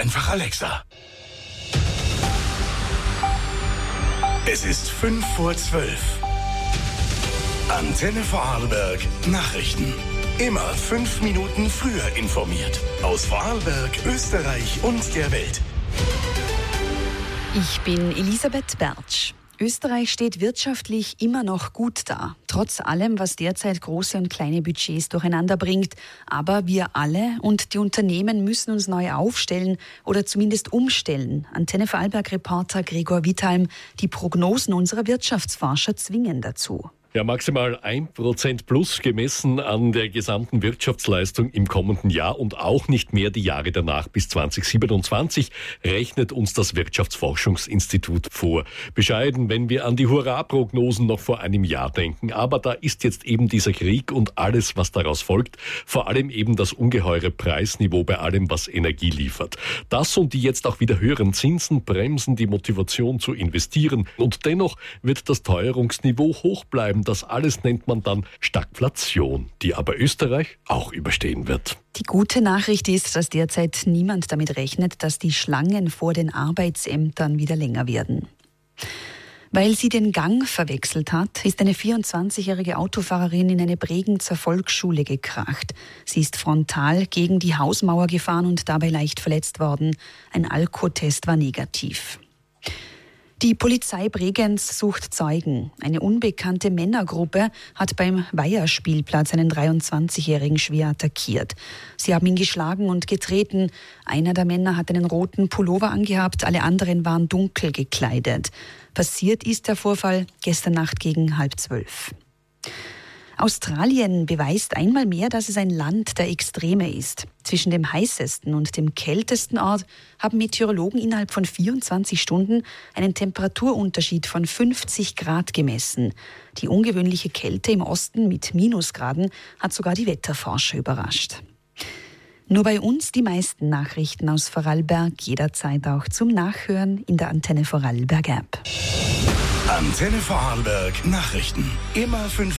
einfach Alexa. Es ist 5:05. Antenne Vorarlberg Nachrichten. Immer 5 Minuten früher informiert. Aus Vorarlberg, Österreich und der Welt. Ich bin Elisabeth Bertsch. Österreich steht wirtschaftlich immer noch gut da, trotz allem, was derzeit große und kleine Budgets durcheinander bringt. Aber wir alle und die Unternehmen müssen uns neu aufstellen oder zumindest umstellen. Antenne Vorarlberg-Reporter Gregor Withalm, die Prognosen unserer Wirtschaftsforscher zwingen dazu. Ja, maximal 1% plus gemessen an der gesamten Wirtschaftsleistung im kommenden Jahr und auch nicht mehr die Jahre danach bis 2027 rechnet uns das Wirtschaftsforschungsinstitut vor. Bescheiden, wenn wir an die Hurra-Prognosen noch vor einem Jahr denken. Aber da ist jetzt eben dieser Krieg und alles, was daraus folgt. Vor allem eben das ungeheure Preisniveau bei allem, was Energie liefert. Das und die jetzt auch wieder höheren Zinsen bremsen die Motivation zu investieren. Und dennoch wird das Teuerungsniveau hoch bleiben. Das alles nennt man dann Stagflation, die aber Österreich auch überstehen wird. Die gute Nachricht ist, dass derzeit niemand damit rechnet, dass die Schlangen vor den Arbeitsämtern wieder länger werden. Weil sie den Gang verwechselt hat, ist eine 24-jährige Autofahrerin in eine Bregenzer Volksschule gekracht. Sie ist frontal gegen die Hausmauer gefahren und dabei leicht verletzt worden. Ein Alkotest war negativ. Die Polizei Bregenz sucht Zeugen. Eine unbekannte Männergruppe hat beim Weiherspielplatz einen 23-Jährigen schwer attackiert. Sie haben ihn geschlagen und getreten. Einer der Männer hat einen roten Pullover angehabt, alle anderen waren dunkel gekleidet. Passiert ist der Vorfall gestern Nacht gegen 11:30. Australien beweist einmal mehr, dass es ein Land der Extreme ist. Zwischen dem heißesten und dem kältesten Ort haben Meteorologen innerhalb von 24 Stunden einen Temperaturunterschied von 50 Grad gemessen. Die ungewöhnliche Kälte im Osten mit Minusgraden hat sogar die Wetterforscher überrascht. Nur bei uns die meisten Nachrichten aus Vorarlberg, jederzeit auch zum Nachhören in der Antenne Vorarlberg App. Antenne Vorarlberg Nachrichten. Immer 5